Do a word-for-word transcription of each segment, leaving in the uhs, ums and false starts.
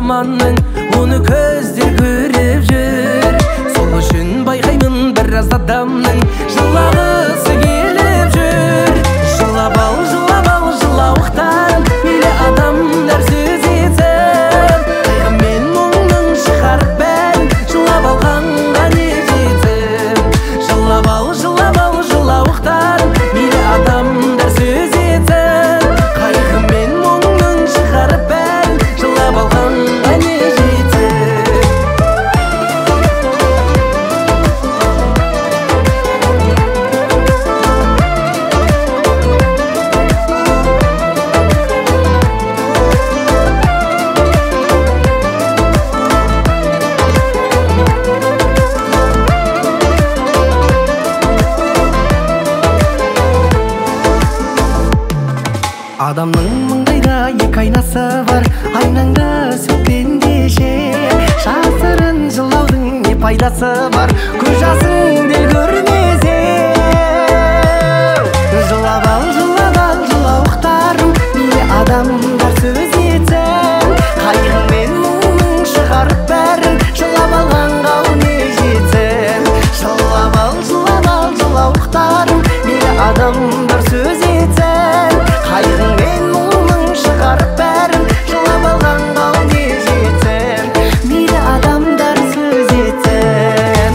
заманның, оны көздер көріп жүр. Сол үшін байқаймын біраз адамның жылағысы келіп жүр. Жылап ал, жылап ал, жылауықтарым, мейлі адамдар сөз етсін. Қайғы мен мұңның шығарып бәрін жылап алғанға не жетсін. Жылап ал, жылап ал, жылауықтарым, мейлі адамдар сөз етсін. Қайғы мен мұңның шығарып бәрін жылап алғанға не жетсін. Адамның маңдайда екі айнасы бар, айнаңды сөкпендеше. Жасырын жылаудың не пайдасы бар, көз жасың де көрмесе. Жылап ал, жылап ал, жылауықтарым, мейлі адамдар сөз етсін. Қайғың мен мұңның шығарып бәрін жылап алғанға не жетсін. Жылап ал, жылап ал, жылауықтарым, мейлі адамдар сөз етсін. Қайғың мен мұңның шығарып бәрін жылап алғанға не жетсін. Мейлі адамдар сөз етсін.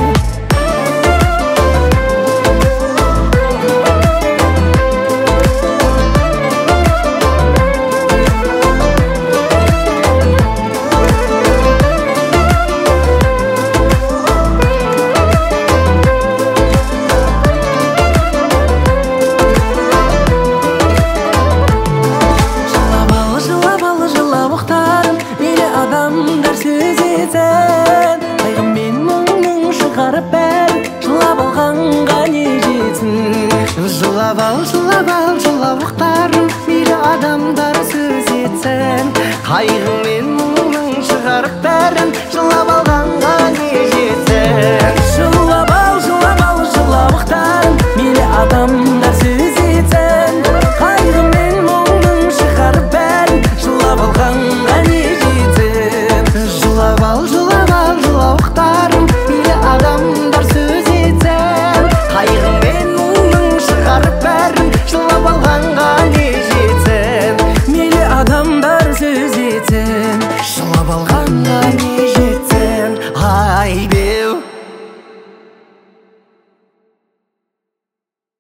Адамдар сөз етсін. Қайғы мен мұңның шығарып бәрін жылап алғанға не жетсін. Жылап ал, жылап ал, жылауықтарым, мейлі адамдар сөз етсін. Қайғы